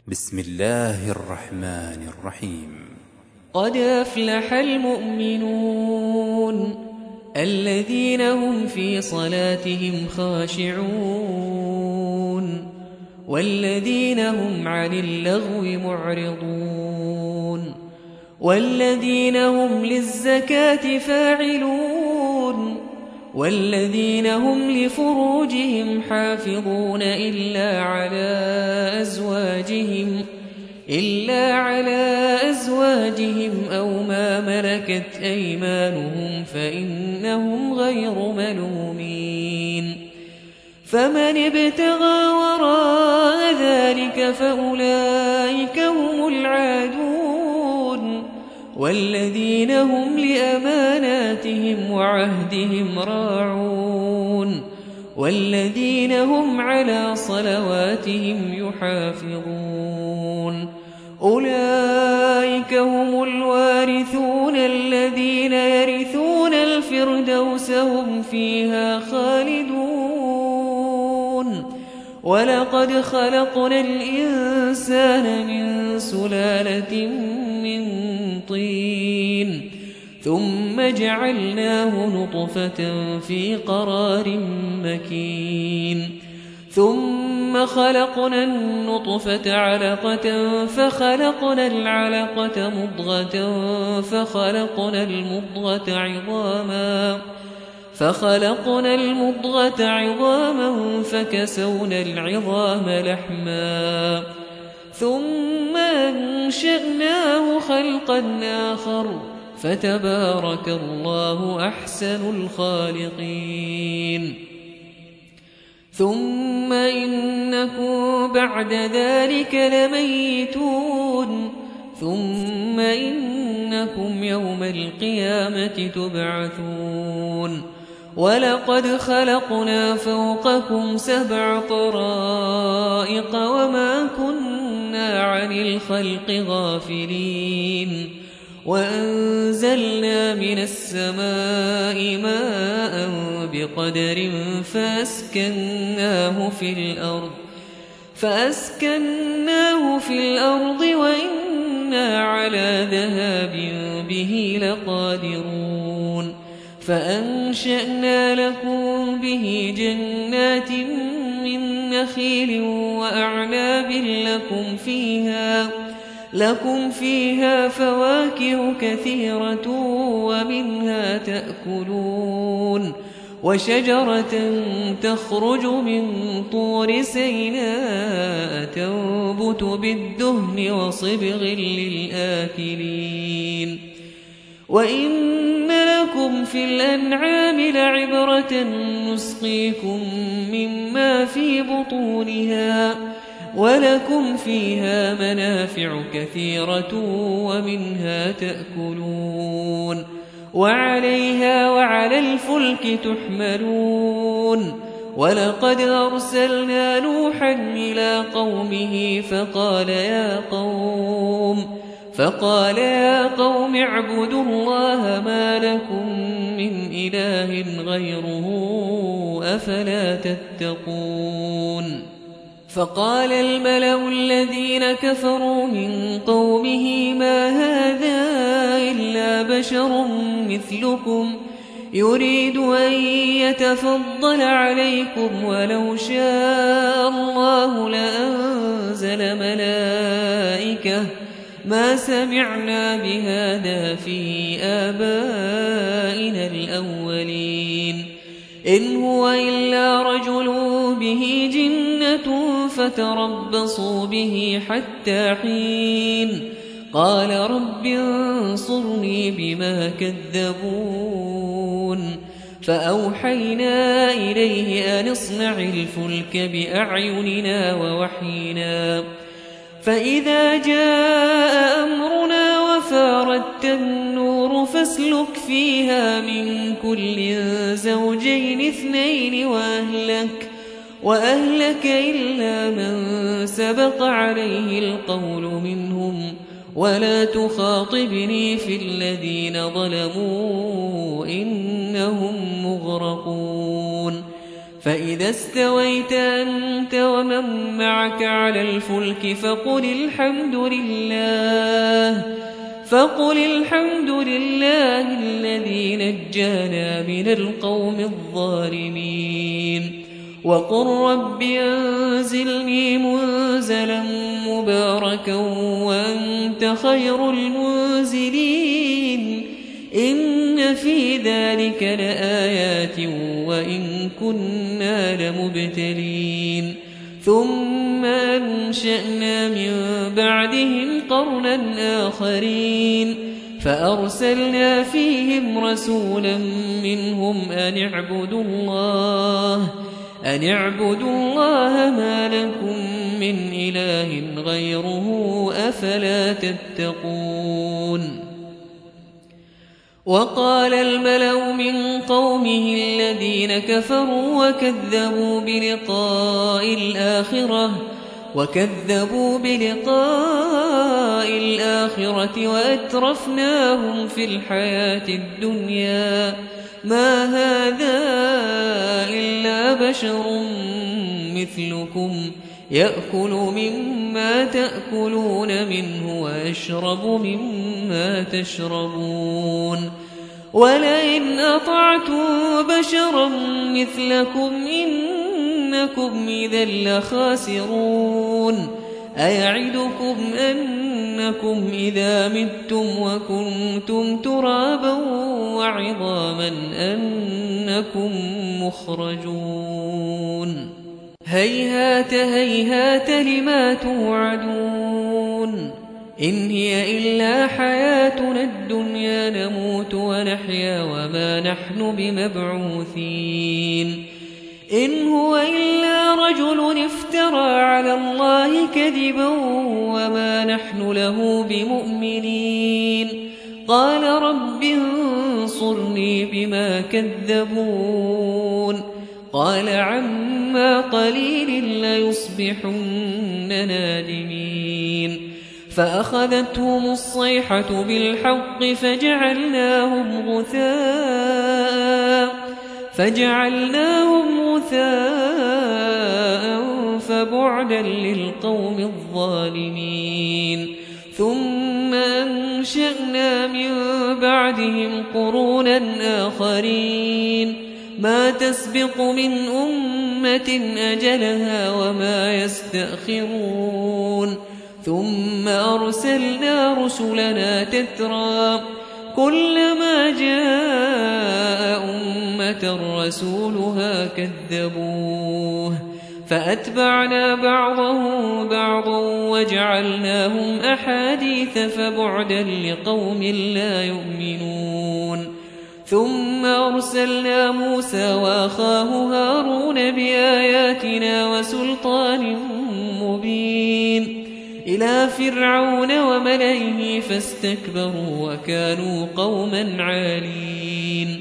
بسم الله الرحمن الرحيم. قد أفلح المؤمنون الذين هم في صلاتهم خاشعون والذين هم عن اللغو معرضون والذين هم للزكاة فاعلون والذين هم لفروجهم حافظون إلا على أزواجهم أو ما ملكت أيمانهم فإنهم غير ملومين. فمن ابتغى وراء ذلك فأولئك هم العادون والذين هم لأماناتهم وعهدهم راعون والذين هم على صلواتهم يحافظون. أولئك هم الوارثون الذين يرثون الفردوس هم فيها خالدون. ولقد خلقنا الإنسان من سلالة من طين ثم جعلناه نطفة في قرار مكين ثم خلقنا النطفة علقة فخلقنا العلقة مضغة فخلقنا المضغة عظاما فكسونا العظام لحما ثم أنشأناه خلقا آخر فتبارك الله أحسن الخالقين. ثم إنكم بعد ذلك لميتون ثم إنكم يوم القيامة تبعثون. ولقد خلقنا فوقكم 7 طرائق وما كنا عن الخلق غافلين وأنزلنا من السماء ماء بقدر فأسكناه في الأرض وإنا على ذهاب به لقادرون. فأنشأنا لكم به جنات من نخيل وأعناب لكم فيها فواكه كثيرة ومنها تأكلون. وشجرة تخرج من طور سيناء تنبت بالدهن وصبغ للآكلين. وإن لكم في الأنعام لعبرة نسقيكم مما في بطونها ولكم فيها منافع كثيرة ومنها تأكلون وعليها وعلى الفلك تحملون. ولقد أرسلنا نوحا إلى قومه فقال يا قوم اعبدوا الله ما لكم من إله غيره أفلا تتقون. فقال الملأ الذين كفروا من قومه ما هذا إلا بشر مثلكم يريد أن يتفضل عليكم ولو شاء الله لأنزل ملائكة ما سمعنا بهذا في آبائنا الأولين إن هو إلا رجل به جنة فتربصوا به حتى حين. قال رب انصرني بما كذبون. فأوحينا إليه أن اصنع الفلك بأعيننا ووحينا فإذا جاء أمرنا وفاردت النور فاسلك فيها من كل زوجين 2 وأهلك إلا من سبق عليه القول منهم ولا تخاطبني في الذين ظلموا إنهم مغرقون. فإذا استويت أنت ومن معك على الفلك فقل الحمد لله الذي نجانا من القوم الظالمين وقل رب أنزلني منزلا مباركا وأنت خير المنزلين إن في ذلك لآيات وإن كنا لمبتلين ثم أنشأنا من بعدهم قرنا آخرين فأرسلنا فيهم رسولا منهم أن اعبدوا الله ما لكم من إله غيره أفلا تتقون وقال الملأ من قومه الذين كفروا وكذبوا بلقاء الآخرة وأترفناهم في الحياة الدنيا ما هذا إلا بشر مثلكم يأكل مما تأكلون منه ويشرب مما تشربون ولئن أطعتم بشرا مثلكم إنكم إذا لخاسرون أيعدكم أنكم إذا متم وكنتم ترابا وعظاما أنكم مخرجون هيهات هيهات لما توعدون إن هي إلا حياتنا الدنيا نموت ونحيا وما نحن بمبعوثين إن هو إلا رجل افترى على الله كذبا وما نحن له بمؤمنين قال رب انصرني بما كذبون قال عما قليل ليصبحن نادمين فأخذتهم الصيحة بالحق فجعلناهم غثاء فبعدا للقوم الظالمين ثم أنشأنا من بعدهم قرونا آخرين ما تسبق من أمة أجلها وما يستأخرون ثم أرسلنا رسلنا تترى كلما جاء أمة رسولها كذبوه فأتبعنا بعضهم بعضا وجعلناهم أحاديث فبعدا لقوم لا يؤمنون ثم أرسلنا موسى وأخاه هارون بآياتنا وسلطان مبين إلى فرعون وملئه فاستكبروا وكانوا قوما عالين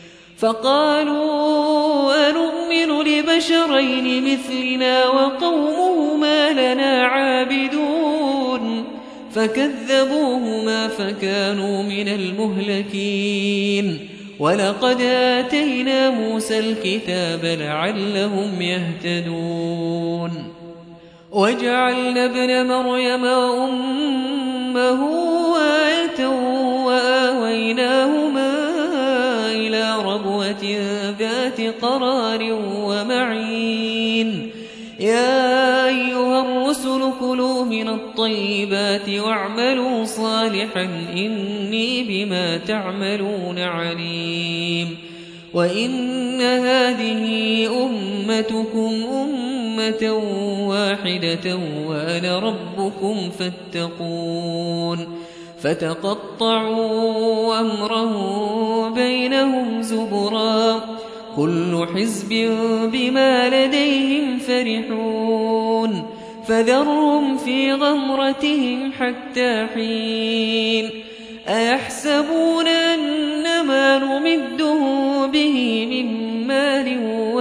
فقالوا أنؤمن لبشرين مثلنا وقومهما لنا عابدون فكذبوهما فكانوا من المهلكين ولقد آتينا موسى الكتاب لعلهم يهتدون وجعلنا ابن مريم وأمه آية وآويناهما إلى ربوة ذات قرار ومعين يا أيها الرسل كلوا من الطيبات واعملوا صالحا إني بما تعملون عليم وإن هذه أمتكم أمة واحدة وأنا ربكم فاتقون فتقطعوا أمرهم بينهم زبرا كل حزب بما لديهم فرحون فذرهم في غمرتهم حتى حين أيحسبون أنما نمدهم به من مال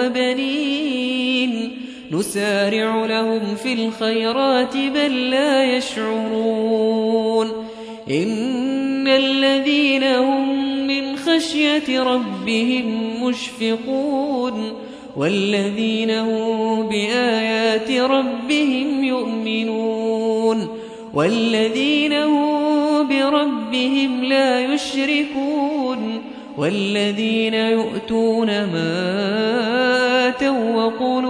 وبنين نسارع لهم في الخيرات بل لا يشعرون إن الذين هم من خشية ربهم مشفقون والذين هم بآيات ربهم يؤمنون والذين هم بربهم لا يشركون والذين يؤتون ما آتوا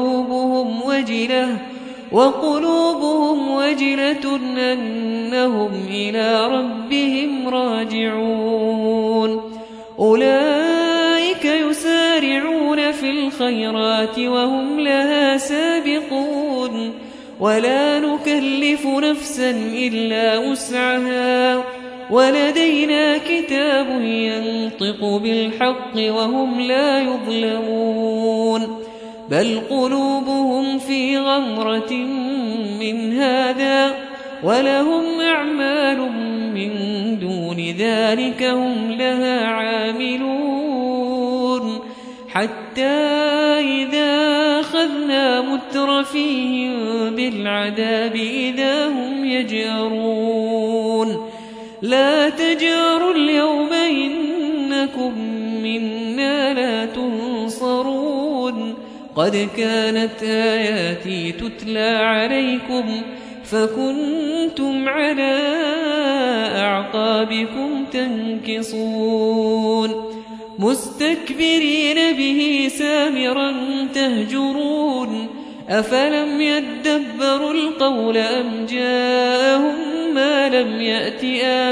وقلوبهم وجلة أنهم إلى ربهم راجعون أولئك يسارعون في الخيرات وهم لها سابقون ولا نكلف نفسا إلا وسعها ولدينا كتاب ينطق بالحق وهم لا يظلمون بل قلوبهم في غمرة من هذا ولهم أعمال من دون ذلك هم لها عاملون حتى إذا أخذنا مترفيهم بالعذاب إذا هم يجأرون لا تجأروا اليوم إنكم منا لا تنصرون قد كانت آياتي تتلى عليكم فكنتم على أعقابكم تنكصون مستكبرين به سامرا تهجرون أفلم يدبروا القول أم جاءهم ما لم يأت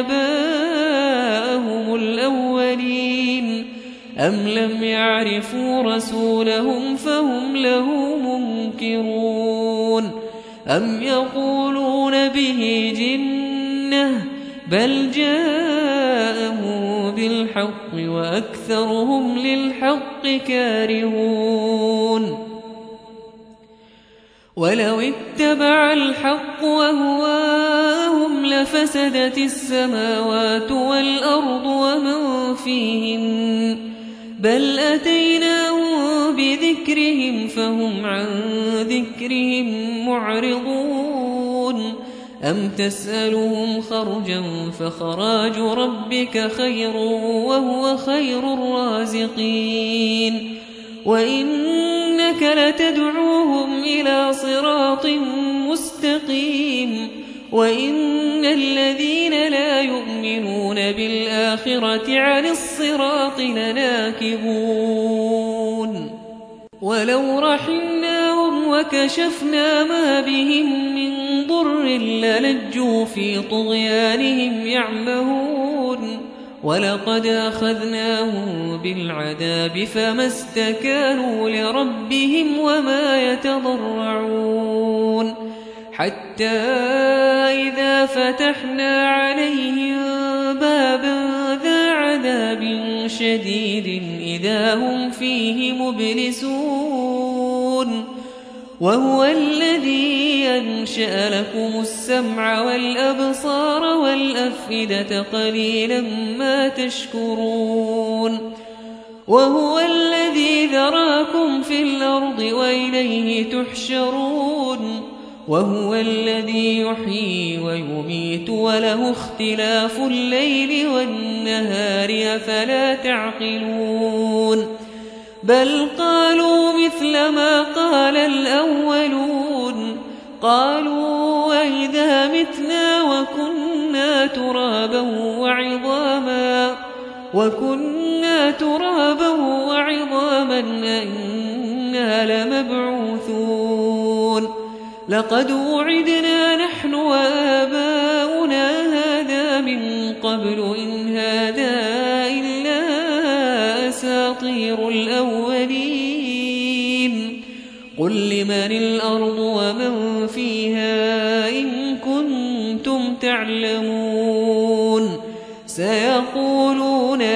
آباءهم الأولين أم لم يعرفوا رسولهم فهم له منكرون أم يقولون به جنة بل جاءه بالحق وأكثرهم للحق كارهون ولو اتبع الحق وهواهم لفسدت السماوات والأرض ومن فيهن بل أتيناهم بذكرهم فهم عن ذكرهم معرضون أم تسألهم خرجا فخراج ربك خير وهو خير الرازقين وإنك لتدعوهم إلى صراط مستقيم وإن الذين لا يؤمنون بالآخرة عن الصراط لناكبون ولو رحمناهم وكشفنا ما بهم من ضر للجوا في طغيانهم يعمهون ولقد أخذناهم بالعذاب فما استكانوا لربهم وما يتضرعون حتى إذا فتحنا عليهم بابا ذا عذاب شديد إذا هم فيه مبلسون وهو الذي أنشأ لكم السمع والأبصار والأفئدة قليلا ما تشكرون وهو الذي ذراكم في الأرض وإليه تحشرون وهو الذي يحيي ويميت وله اختلاف الليل والنهار أفلا تعقلون بل قالوا مثل ما قال الأولون قالوا وإذا متنا وكنا ترابا وعظاما أئنا لمبعوثون لقد وعدنا نحن وآباؤنا هذا من قبل إن هذا إلا أساطير الأولين قل لمن الأرض ومن فيها إن كنتم تعلمون سيقولون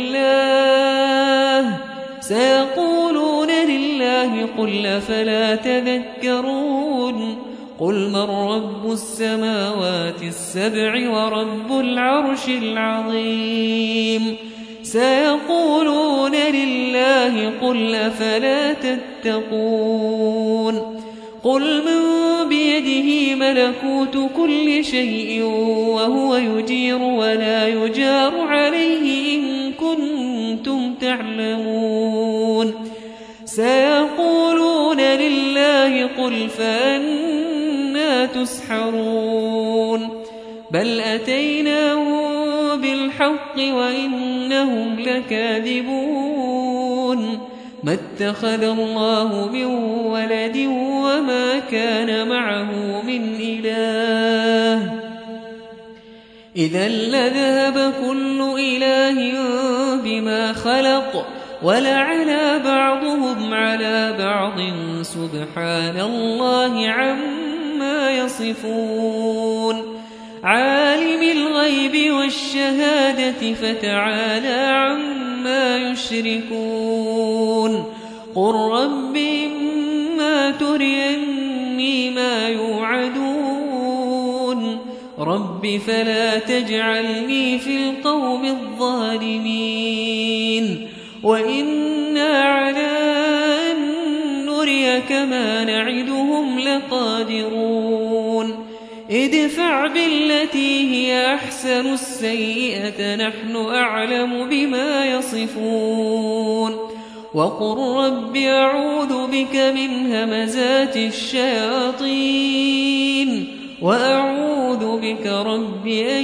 لله قل أفلا تذكرون قل من رب السماوات السبع ورب العرش العظيم سيقولون لله قل أفلا تتقون قل من بيده ملكوت كل شيء وهو يجير ولا يجار عليه إن كنتم تعلمون سيقولون قل فأنى تسحرون بل أتيناهم بالحق وإنهم لكاذبون ما اتخذ الله من ولد وما كان معه من إله إذا لذهب كل إله بما خلق ولعلى بعضهم على بعض سبحان الله عما يصفون عالم الغيب والشهادة فتعالى عما يشركون قل رب إما تريني ما يوعدون رب فلا تجعلني في القوم الظالمين وإنا على أن نريك ما نعدهم لقادرون ادفع بالتي هي أحسن السيئة نحن أعلم بما يصفون وقل رب أعوذ بك من همزات الشياطين وأعوذ بك رب أن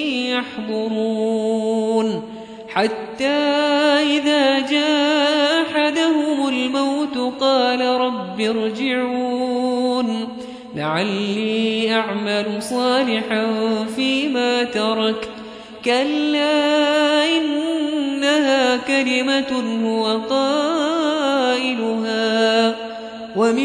يحضرون حتى إذا جاء أحدهم الموت قال رب ارجعون لعلي أعمل صالحا فيما تركت كلا إنها كلمة هو قائلها ومن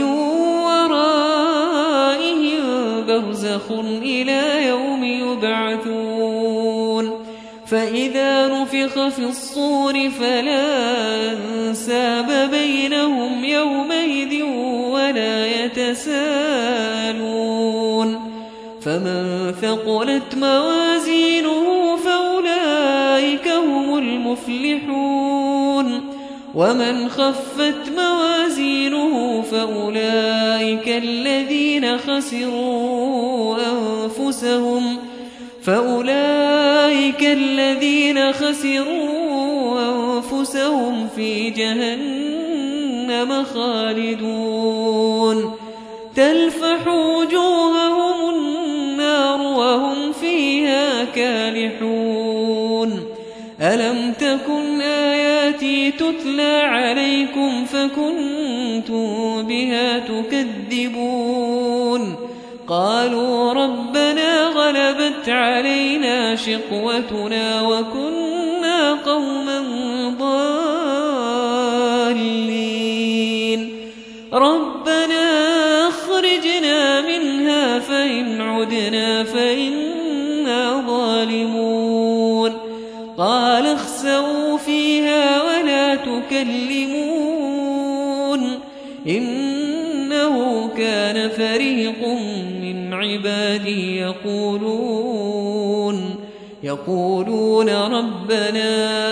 ورائهم برزخ إلى يوم يبعثون فإذا نفخ في الصور فلا أنساب بينهم يومئذ ولا يتساءلون فمن ثقلت موازينه فأولئك هم المفلحون ومن خفت موازينه فأولئك الذين خسروا أنفسهم في جهنم خالدون تلفح وجوههم النار وهم فيها كالحون ألم تكن آياتي تتلى عليكم فكنتم بها تكذبون قالوا ربنا غلبت علينا شقوتنا وكنا قوما ضالين ربنا أخرجنا منها فإن عدنا فإنا ظالمون قال اخسئوا فيها ولا تكلمون إنه كان فريق من عبادي يقولون ربنا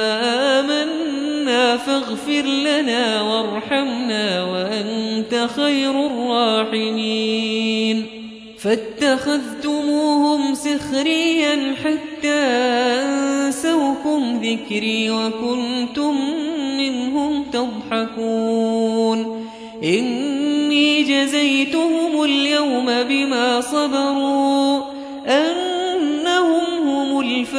آمنا فاغفر لنا وارحمنا وأنت خير الراحمين فاتخذتموهم سخريا حتى أنسوكم ذكري وكنتم منهم تضحكون إني جزيتهم اليوم بما صبروا أنهم هم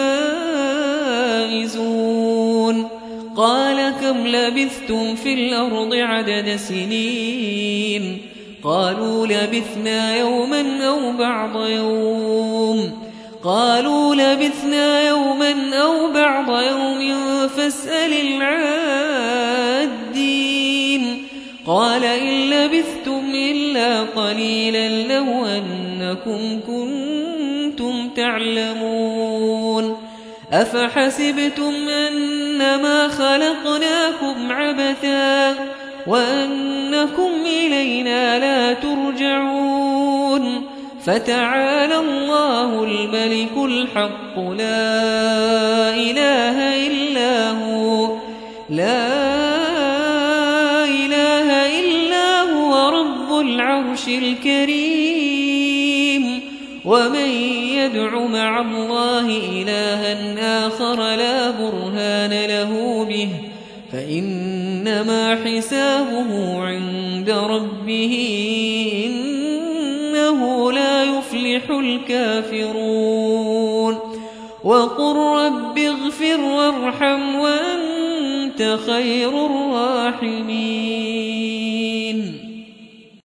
الفائزون قال كم لبثتم في الأرض عدد سنين قالوا لبثنا يوما أو بعض يوم قالوا لبثنا يوما أو بعض يوم فاسأل العادين قال إن لبثتم إلا قليلا لو أنكم كنتم تعلمون أفحسبتم أنما خلقناكم عبثا وأنكم إلينا لا ترجعون فتعالى الله الملك الحق لا إله إلا هو رب العرش الكريم ومن يدع مع الله إلها آخر لا برهان له به فإنما حسابه عند ربه يفلح الكافرون وقل رب اغفر وارحم وأنت خير الراحمين